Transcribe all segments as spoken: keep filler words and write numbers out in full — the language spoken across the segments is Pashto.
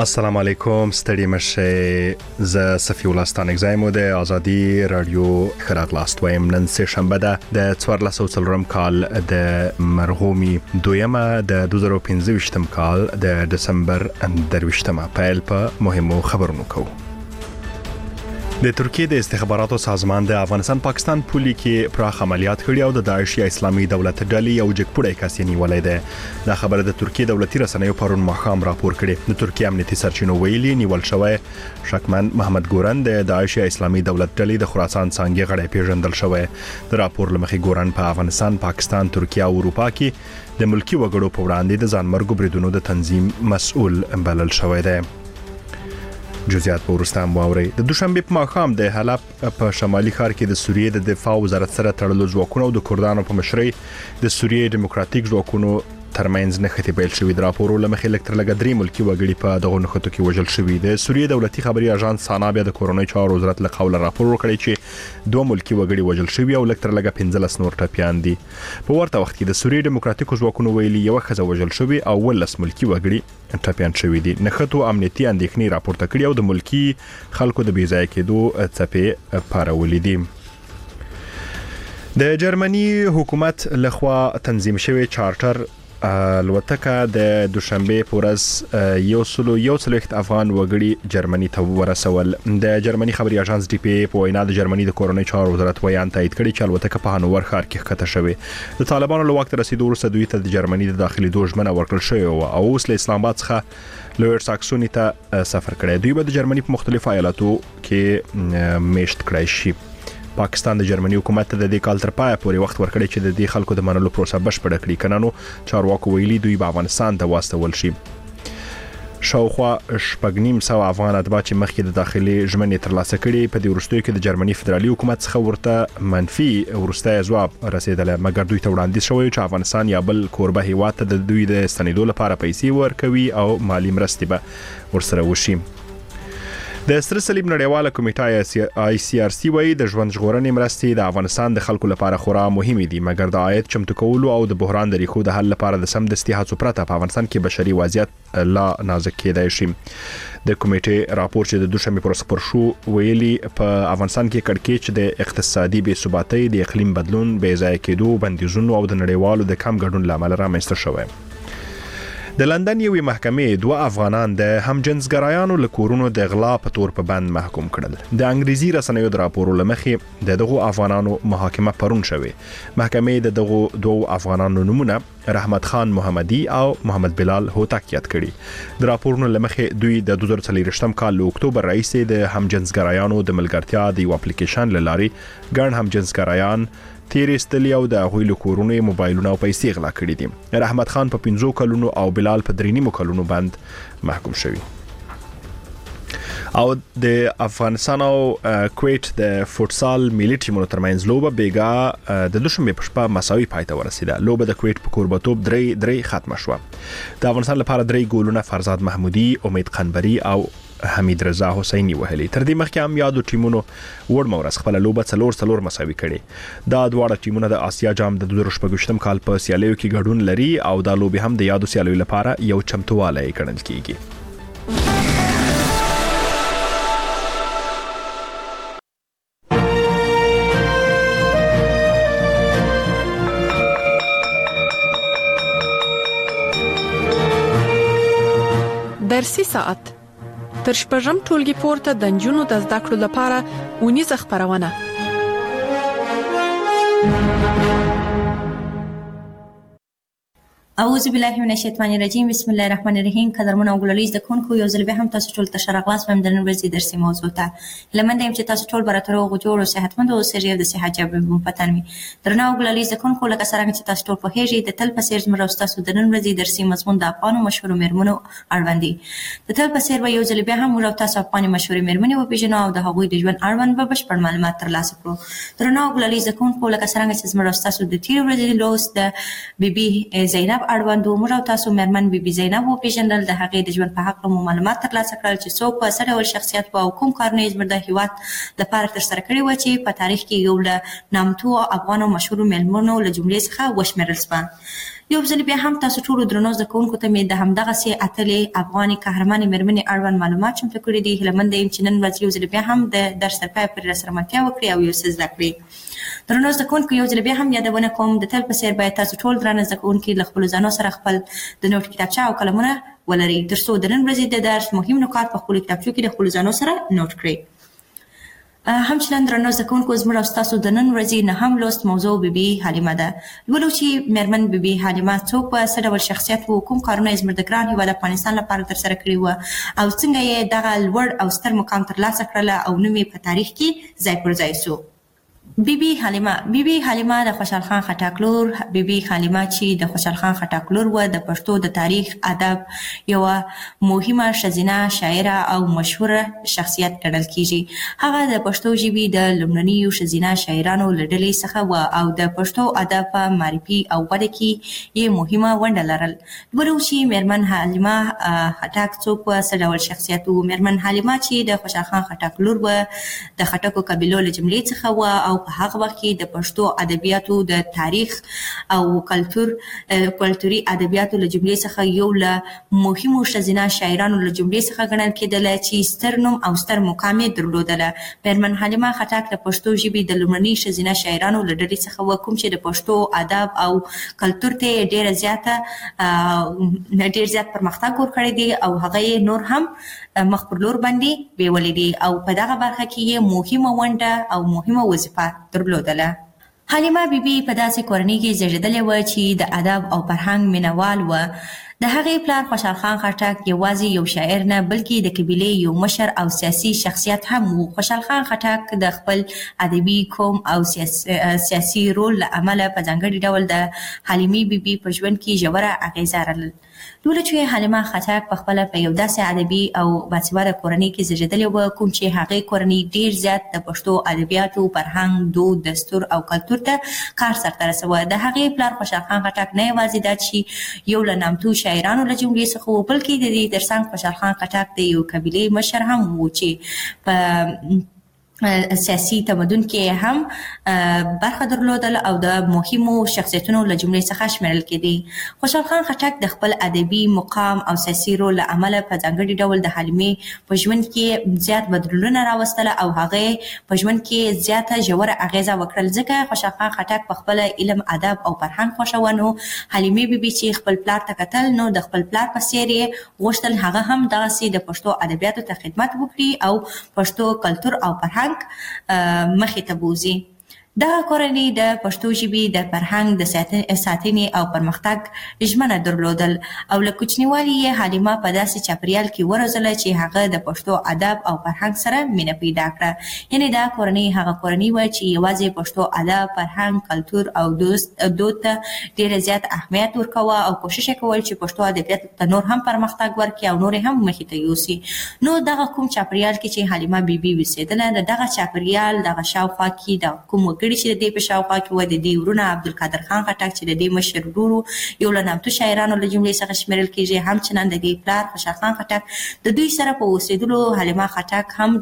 السلام علیکم ستړي مشه ز صفی الله ستانګزایمو د ازادي رادیو خراغلاست وایم نن سه شنبه ده د څوارلس سوه څلورم کال د مرغومي دویمه د دوه زره پنځه ویشتم کال د دسمبر درویشتمه پیل په مهمو خبرونو کوو. د ترکیه د استخباراتو سازمان د افغانستان پاکستان پولي کې پراخ عملیات کړي او د داعش یا اسلامي دولت ډلې یو جګپوړی کس نیولای دی. دا خبره د ترکیه دولتي رسنیو پرون ماښام راپور کړي. د ترکیه امنیتي سرچینو ویلي نیول شوی شکمن محمد ګورن د داعش یا اسلامي دولت ډلې د خراسان څنګه غړي پیژندل شوی. د راپور لمخې ګورن په افغانستان، پاکستان، ترکیه او اروپا کې د ملکی وګړو په وړاندې د ځانمرګو بریدونو د تنظیم مسؤل بلل شوی دی. جزئیات په ورسته مواوري. د دوشنبه په ماښام د حلب په شمالي ښار کې د سوریې د دفاع وزارت سره تړلو ځواکونو او د کردانو په مشرۍ د سوریې دیموکراتیک ځواکونو ترمنځ نښتې پیل شوې. د راپورو لمخې لکتر لګ درې ملکی وګړي په دغه نښتو کې وژل شوي. د سوریې دولتي خبري اژانس سانا بیا د کورونای چارو وزارت له قوله راپور ورکړی چې دوه ملکی وګړي وژل شوي او لکتر لګ پنځلس نور ټپيان دي. په ورته وخت کې د سوریې دیموکراتیکو ځواکونو ویلي یو ښځه وژل شوي او ولس ملکی وګړي ټپيان شوي دي. نښتو امنیتي اندېښنې راپورته کړي او د ملکی خلکو د بیځای کېدو څپې پارولې دي. د جرمني حکومت لخوا تنظیم شوی چارټر الوتکه د دوشنبه پورز یو سلو یو سلوخت افغان وګړي جرمني ته ورسول. د جرمني خبري اژانس ډي پی په وینا د جرمني د کورونای چارو وزارت ویان تایید کړي چې الوتکه په هانوور ښار کې ښکته شوې. د طالبانو له وخت رسیدو وروسته دوی ته د جرمني د داخلي دوژمنه ورکړل شوې او اوس له اسلام آباد څخه لویر ساکسونی ته سفر کړی. دوی به د جرمني په مختلفو ایالاتو کې میشت کړی شي. پاکستان د جرمني حکومت ته د دې کال تر پای پورې وخت ورکړی چې د دې خلکو د منلو پروسه بشپړه کړي. کنانو چارواکو ویلي دوی به افغانستان ته واستول شي. شاوخوا شپږنیم سو افغان اتباع چې مخکې د داخلي ژمنې ترلاسه کړي په دې وروستیو کې د جرمني فدرالي حکومت څخه ورته منفي ورسته ځواب رسیدلی، مګر دوی ته وړاندیز شوی چې افغانستان یا بل کوربه هیواد ته د دوی د ستنېدو لپاره پیسې ورکوي او مالی مرستې به ورسره وشي. د سره صلیب نړیواله کمیټه آی سی آر سی وايي د ژوند ژغورنې مرستې د افغانستان د خلکو لپاره خورا مهمې دي، مګر د عاید چمتو کولو او د بحران د ریښو د حل لپاره د سمدستي هڅو پرته په افغانستان کې بشري وضعیت لا نازک کېدای شي. د کمیټې راپور چې د دوشنبه پر سپور شو ویلي په افغانستان کې کړکېچ د اقتصادي بې ثباتۍ، د اقلیم بدلون، بې ځای کېدو، بندیزونو او د نړیوالو د کم ګډون لامل رامنځته شوی. د لندن یوې محکمې دوه افغانان د همجنسګرایانو له کورونو د غلا په تور په بند محکوم کړل. د انګریزي رسنیو د راپورو لمخې د دغو افغانانو محاکمه پرون شوې. محکمې د دغو دوه افغانانو نومونه رحمت خان محمدي او محمد بلال هوتک یاد کړي. د راپورونو لمخې دوی د دوه زره څلوېښتم کال له اکتوبر راهیسې د همجنسګرایانو د ملګرتیا د یو اپلیکیشن له لارې ګڼ همجنسګرایان تیرې استلی او د هغوی له کورونو موبایلونه او پیسې غلا کړي دي. رحمت خان په پنځو کلونو او بلال په درې نیمو کلونو بند محکوم شوی. او د افغانستان او کویت د فوتسال ملي ټیمونو ترمنځ لوبه بیګا د دوشنبه په شپه مساوي پای ته ورسیده. لوبه د کویت په کوربتوب درې درې ختمه شوه. د افغانستان لپاره درې ګولونه فرزاد محمودي، امید قنبري او حمید رضا حسیني وهلي. تر دې مخکې هم یادو ټیمونو وړ مورس خپل لوبه څلور څلور مساوي کړي. دا دواړه ټیمونه د آسیا جام د دوه زره شپږم کال په سیالیو کې ګډون لري او دا لوبه هم د یادو سیالیو لپاره یو چمتوالی ګڼل کیږي. درسي ساعت تر شپږم ټولګي پورته د نجونو د زده کړو لپاره ونیزه خبرونه. اعوذ بالله من الشیطان الرجیم بسم الله الرحمن الرحیم. قدرمن او ګللیز د کونکو یو ځل به هم تاسو ټول ته شرغلاس وم د نن ورځې درسي موضوع ته لمنده يم چې تاسو ټول براتر او جوړ او صحتمند او سریه د صحت جواب په پتن می درنه او ګللیز د کونکو لکه څنګه چې تاسو ټول په هیڅ د تل په سیر زمره تاسو د نن ورځې درسي مضمون د افغان مشهور مرمنو اړوندي. د تل په سیر به یو ځل به هم ورو تاسو افغان مشهور مرمنې او پیژنو او د هغوی د ژوند اړوند به بشپړ معلومات ترلاسه کړو. درنه او ګللیز د کونکو لکه څنګه چې زمره تاسو د تیر ورځې لوس د بیبي زینب اړوند مو تاسو مرمن بي بي زینب او پیژندل د هغې د ژوند په حق له معلومات ترلاسه کړل چې څوک په سره ول شخصیت او کوم کارونه زموږ د هیواد لپاره تر سره کړی و چې په تاریخ کې یو له نامتو افغان او مشهور ملمنو له جملې څخه وشمېرل شو. یو ځل بیا هم تاسو ټول درنو زده کوونکو ته مې د همدغه سي اتلې افغاني قهرمانې مېرمنې اړوند معلومات چمتو کړي دي. هیله منده یم چې نن ورځ یو ځل بیا هم د درس تر پایه پورې راسره ملتیا وکړي او یو څه زده کړي. درنو زده کوونکو یو ځل بیا هم یادونه کوم د تل په څېر باید تاسو ټول درانه زده کوونکي له خپلو ځانو سره خپل د نوټ کتابچه او قلمونه ولرئ تر څو د نن ورځې د درس مهم نکات په خپلو کتابچو کې د خپلو ځانو سره نوټ کړئ. همچنان درنو زده کوونکو زموږ او ستاسو د نن ورځې نهم لوست موضوع بیبي حلیمه ده. لولو چې مېرمن بیبي حلیمه څوک وه، څه ډول شخصیت و، کوم کارونه یې زموږ د ګران هېواد افغانستان لپاره ترسره کړي وه او څنګه یې دغه لوړ او ستر مقام ترلاسه کړله او نوم یې په تاریخ کې ځای پر ځای سو. بیبي حلیمه بیبي حلیمه د خوشحال خان خټک لور. بیبي حلیمه چې د خوشحال خان خټک لور وه د پښتو د تاریخ ادب یوه مهمه ښځینه شاعره او مشهوره شخصیت ګڼل کیږي. هغه د پښتو ژبې د لومړنیو ښځینه شاعرانو له ډلې څخه وه او د پښتو ادب په معرفي او وده کې یې مهمه ونډه لرل. ولو چې مېرمن حلیمه خټک څوک وه، څه ډول شخصیت و. مېرمن حلیمه چې د خوشحال خان خټک لور وه د خټکو قبیلو له جملې څخه وه او په هغه وخت کې د پښتو ادبیاتو د تاریخ او کلتور کلتوري ادبیاتو له جملې څخه یو له مهمو ښځینه شاعرانو له جملې څخه ګڼل کېدله چې ستر نوم او ستر مقام یې درلودله. مېرمن حلیمه خټک د پښتو ژبې د لومړني ښځینه شاعرانو له ډلې څخه وه کوم چې د پښتو ادب او کلتور ته یې ډېره زیاته ډېر زیات پرمختګ ورکړی دی او هغه یې نور هم مخ پر لور باندې بیولې دي او په دغه برخه کې یې مهمه ونډه او مهمه وظیفه درلودله. حلیمه بیبي په داسې کورنۍ کې زیږېدلې وه چې د ادب او فرهنګ مینوال وه. د هغې پلار خوشحال خان خټک یوازې یو شاعر نه بلکې د قبیلې یو مشر او سیاسي شخصیت هم و. خوشحال خان خټک د خپل ادبي قوم او سیاسي, سیاسي رول له امله په ځانګړي ډول د حلیمې بیبي په ژوند کې ژوره اغیزه لرله. لوله چې حلیمه خټک په خپله په یو داسې ادبي او باسواده کورنۍ کې زیږېدلې وه کوم چې هغې کورنۍ ډېر زیات د پښتو ادبیاتو فرهنګ دود دستور او کلتور ته کار سرته رسوه. د هغې پلار خوشحال خان خټک نه یوازې دا چې یو له نامتو شاعرانو له جملې څخه و بلکې د دې ترڅنګ خوشحال خان خټک د یو قبیلې مشر هم و چې په سیاسي تمدن کې هم برخه درلودل او د مهمو شخصیتونو له جملې څخه شمیرل کېدی. خوشحال خان خټک د خپل ادبي مقام او سیاسي رول له امله په ځانګړي ډول د حلیمې په ژوند کې زیات بدلونونه راوستله او هغې په ژوند کې زیاته ژوره اغیزه وکړل. ځکه خوشحال خان خټک په خپله علم ادب او فرهنګ خوښوه نو حلیمې بیبي چې خپل پلار ته کتل نو د خپل پلار په څېر یې غوښتل هغه هم دغسې د پښتو ادبیاتو ته خدمت وکړي او پښتو کلتور او فرهنګ مخې ته بوځي. دغه کورنۍ د پښتو ژبې د فرهنګ د ساتنې او پرمختګ ژمنه درلودل او له کوچنیوالي یې حلیمه په داسې چاپریال کې وروزله چې هغه د پښتو ادب او فرهنګ سره مینه پیدا کړه. یعنې دا کورنۍ هغه کورنۍ وه چې یوازې پښتو ادب، فرهنګ، کلتور او دود ته ډېر زیات اهمیت ورکوه او کوشش یې کول چې پښتو ادبیاتو ته نور هم پرمختګ ورکړي او نور هم مخې ته یوسي. نو دغه کوم چاپریال کې چې حلیمه بیبي اوسېدله د دغه چاپریال دغه شاوخوا کې د کوم وګړي چې د دې په شاوخوا کې وه د دې ورونه عبدالقادر خان خټک چې د دې مشر ورور یو له نامتو شاعرانو له جملې څخه شمیرل کېږي. همچنان د دې پلار خوشحال خان خټک د دوی سره په اوسېدلو حلیمه خټک هم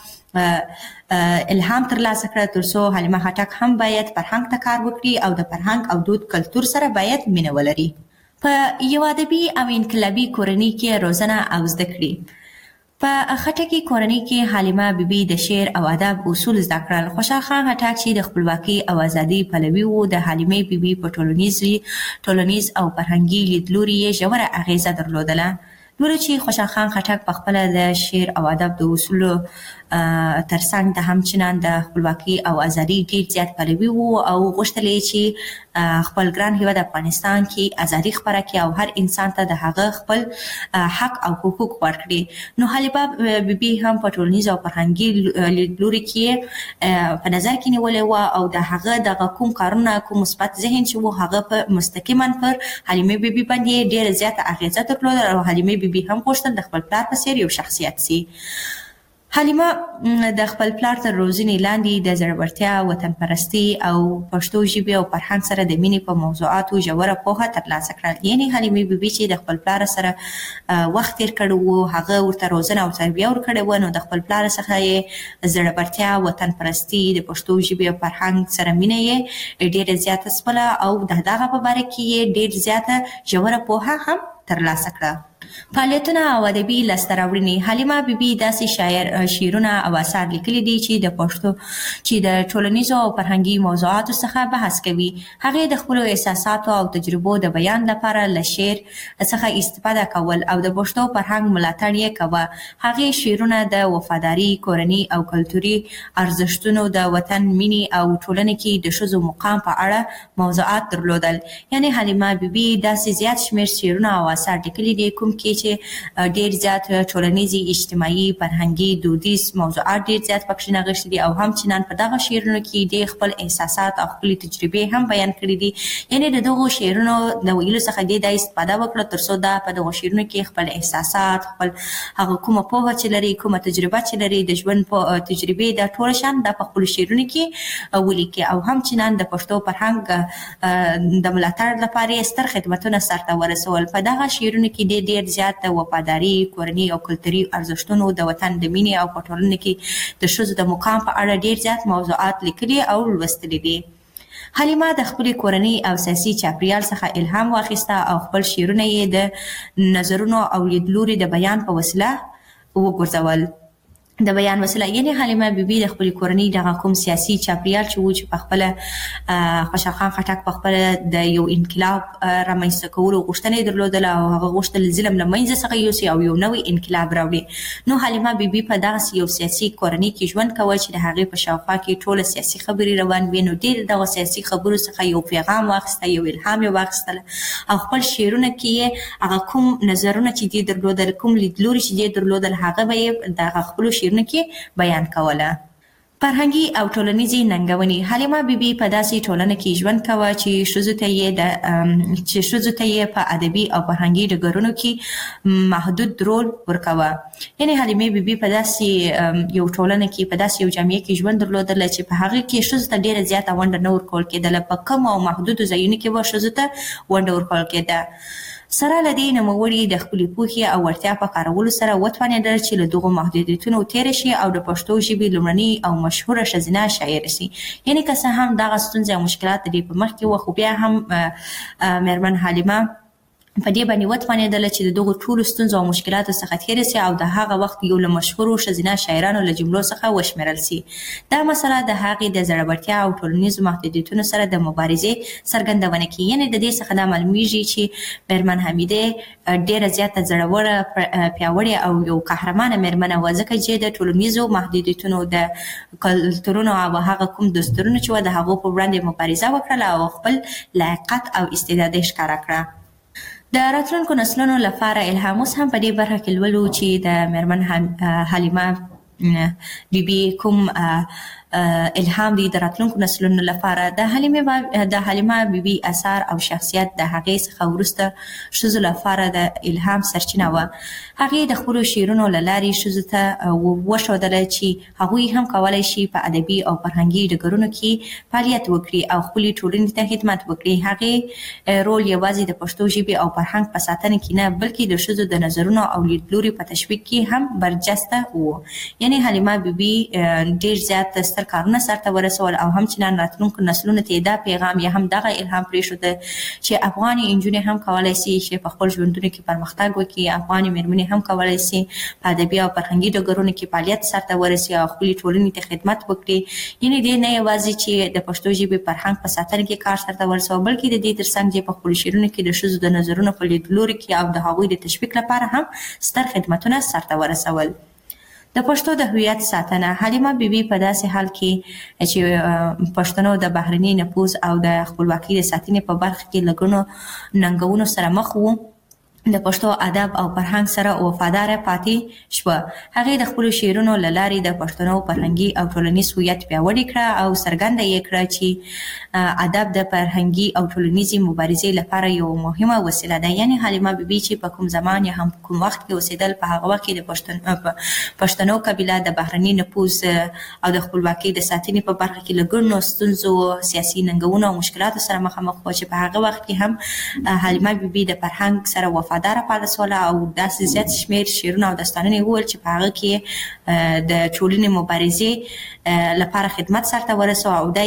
دغه الهام ترلاسه کړه تر څو حلیمه خټک هم باید فرهنګ ته کار وکړي او د فرهنګ او دود کلتور سره باید مینه ولري. په یو ادبي او انقلابي کورنۍ کې روزنه او زده کړې. په خټکي کورنۍ کې حلیمه بیبي د شعر او ادب اصول زده کړل. خوشحال خان خټک چې د خپلواکۍ او ازادۍ پلوي و د حلیمې بیبي په ټولنیز ټولنیز او فرهنګي لیدلوري یې ژوره اغیزه درلودله. لوله چې خوشحال خان خټک په خپله د شعر او ادب د اصولو ترڅنګ د همچنان د خپلواکۍ او ازادۍ ډېر زیات پلوي و او غوښتل یې چې خپل ګران هېواد افغانستان کې ازادي خپره کړي او هر انسان ته د هغه خپل حق او حقوق ورکړي. نو حلیمه بیبي هم په ټولنیز او فرهنګي لیدلوري کې په نظر کې نیولې وه او د هغه دغه کوم کارونه کوم مثبت ذهن چې و هغه په مستقیما پر حلیمې بیبي باندې ډېره زیاته اغېزه درلوده او حلیمې بیبي هم غوښتل د خپل پلار په څېر یو شخصیت سي. حلیمه د خپل پلار تر روزنې لاندې د زړورتیا، وطن پرستی او پښتو ژبې او فرهنګ سره د مینې په موضوعاتو ژوره پوهه ترلاسه کړه. یعنې حلیمې بیبي چې د خپل پلار سره وخت تیر کړی و، هغه ورته روزنه او تربیه ورکړې وه، نو د خپل پلار څخه یې زړورتیا، وطن پرستی، د پښتو ژبې او فرهنګ سره مینه یې ډېره زیاته سپله او د دغه په باره کې یې ډېر زیاته ژوره پوهه هم ترلاسه کړه. فعالیتونه او ادبي لاسته راوړنې. حلیمه بیبي داسې شاعر شعرونه او اثار لیکلي دي چې د پښتو چې د ټولنیزو او فرهنګي موضوعاتو څخه بحث کوي. هغې د خپلو احساساتو او تجربو د بیان لپاره له شعر څخه استفاده کول او د پښتو فرهنګ ملاتړ یې کوه. هغې شعرونه د وفاداري، کورني او کلتوري ارزښتونو، د وطن مینې او ټولنې کې د ښځو مقام په اړه موضوعات درلودل. یعنې حلیمه بیبي داسې زیات شمېر شعرونه او اثار لیکلي دي کوم کې چې ډېر زیات ټولنیزي، اجتماعي، فرهنګي، دودیز موضوعات ډېر زیات پکې نغښتي دي او همچنان په دغه شعرونو کې ډېر خپل احساسات او خپلې تجربې هم بیان کړي دي. یعنې د دغو شعرونو د ویلو څخه دې دا استفاده وکړه تر څو دا په دغو شعرونو کې خپل احساسات، خپل هغه کومه پوهه چې لري، کومه تجربه چې لري، د ژوند په تجربې دا ټوله شان دا په خپلو شعرونو کې ولیکي او همچنان د پښتو فرهنګ د ملاتړ لپاره یې ستر خدمتونه سرته ورسول. په دغه شعرونو کې ډېر ډېر زیات د وفاداري، کورني او کلتوري ارزښتونو، د وطن د مینې او په ټولنه کې د ښځو د مقام په اړه ډېر زیات موضوعات لیکلي او لوستلي دي. حلیمه د خپلې کورنۍ او سیاسي چاپریال څخه الهام واخیسته او خپل شعرونه یې د نظرونو او لیدلوري د بیان په وسیله وګرځول. د بیان وسیله یعنې حلیمه بیبي د خپلې کورنۍ دغه کوم سیاسي چاپریال چې و چې په خپله خوشحال خان خټک په خپله د یو انقلاب رامنځته کولو غوښتنه یې درلودله او هغه غوښتل ظلم له منځه څخه یوسي او یو نوی انقلاب راوړي. نو حلیمه بیبي په دغسې یو سیاسي کورنۍ کې ژوند کوه چې د هغې په شاوخوا کې ټوله سیاسي خبرې روان وي. نو ډېر دغه سیاسي خبرو څخه یو پیغام واخیسته، یو الهام یې واخیستله او خپل شعرونه کې یې هغه کوم نظرونه چې دې درلودل، کوم لیدلوري چې دې درلودل، هغه به یې دغه خپلو شعرونه کې بیان کوله. فرهنګي او ټولنیزې ننګونې. حلیمه بیبي په داسې ټولنه کې ژوند کوه چې ښځو ته یې د چې ښځو ته یې په ادبي او فرهنګي ډګرونو کې محدود رول ورکوه. یعنې حلیمې بیبي په داسې یو ټولنه کې، په داسې یو جامعه کې ژوند درلودله چې په هغې کې ښځو ته ډېره زیاته ونډه نه ورکول کېدله. په کمو او محدودو ځایونو کې به ښځو ته ونډه ورکول کېده. سره له دې نوموړي د خپلې پوهې او وړتیا په کارولو سره وتوانېدل چې له دغو محدودیتونو تېره شي او د پښتو ژبې لومړنۍ او مشهوره ښځینه شاعره شي. یعنې که څه هم دغه ستونزې او مشکلات د دې په مخ کې وه، خو بیا هم مېرمن حلیمه په دې باندې وتوانېدله چې د دغو ټولو ستونزو او مشکلاتو څخه تېره سي او د هغه وخت یو له مشهورو ښځینه شاعرانو له جملو څخه وشمېرل سي. دا مسله د هغې د زړورتیا او ټولنیزو محدودیتونو سره د مبارزې څرګندونه کوي. یعنې د دې څخه دا معلومیږي چې مېرمن حمیدې ډېره زیاته زړوره، پیاوړې او یو قهرمانه مېرمنه وه، ځکه چې د ټولنیزو محدودیتونو، د کلتورونو او هغه کوم دستورونو چې وه د هغو په وړاندې مبارزه وکړله او خپل لایقت او استعداد یې ښکاره کړه. د راتلونکو نسلونو لپاره الهام. اوس هم په دې برخه کې لولو چې د مېرمن حلیمه بیبي کوم الهام دی د راتلونکو نسلونو لپاره. د حلیمه د حلیمه بیبي اثار او شخصیت د هغې څخه وروسته ښځو لپاره د الهام سرچینه وه. هغې د خپلو شعرونو له لارې ښځو ته وښودله چې هغوی هم کولی شي په ادبي او فرهنګي ډګرونو کې فعالیت وکړي او خپلې ټولنې ته خدمت وکړي. هغې رول یوازې د پښتو ژبې او فرهنګ په ساتنه کې نه، بلکې د ښځو د نظرونو او لیدلوري په تشویق کې هم برجسته و. یعنې حلیمه بیبي ډېر زیات ستر کارونه سرته ورسول او همچنان راتلونکو نسلونو ته دا پیغام یا هم دغه الهام پرېښوده چې افغاني نجونې هم کولی شي چې په خپل ژوندونو کې پرمختګ وکړي. افغاني مېرمنې هم کولی شي په ادبي او فرهنګي ډګرونو کې فعالیت سرته ورسي او خپلې ټولنې ته خدمت وکړي. یعنې دې نه یوازې چې د پښتو ژبې فرهنګ په ساتنه کې کار سرته ورسوه، بلکې د دې تر څنګ چې په خپلو شعرونو کې د ښځو د نظرونو په لیدلوري کې او د هغوی د تشویق لپاره هم ستر خدمتونه سرته ورسول. د پښتو د هویت ساتنه. حلیمه بیبي په داسې حال کې چې پښتنو د بهرني نفوذ او د خپلواکۍ د ساتنې په برخه کې له ګڼو ننګونو سره مخ وو، د پښتو ادب او فرهنګ سره وفادار پاتې شو. هغه د خپل شعرونو لاري د پښتنو فرهنګي او ټولنیز هویت پیاوړی کړ او څرګنده یې کړ چې ادب د فرهنګي او ټولنیزي مبارزې لپاره یو مهمه وسیله ده. یعنی حلیمه بیبي چې په کوم زمان یا هم کوم وخت کې اوسېدل، په هغه وخت کې د پښتون پښتنو قبیله د بهرني نفوذ او د خپلواکۍ د ساتنې په برخه کې له ګڼو ستونزو، سیاسي ننګونو او مشکلاتو سره مخامخ و چې په هغه وخت کې هم حلیمه بیبي د فرهنګ سره وفادار پاتې شوله او داسې زیات شمېر شعرونه او داستانونه وویل چې په هغه کې د ټولنې مبارزې لپاره خدمت سرته ورسو او دا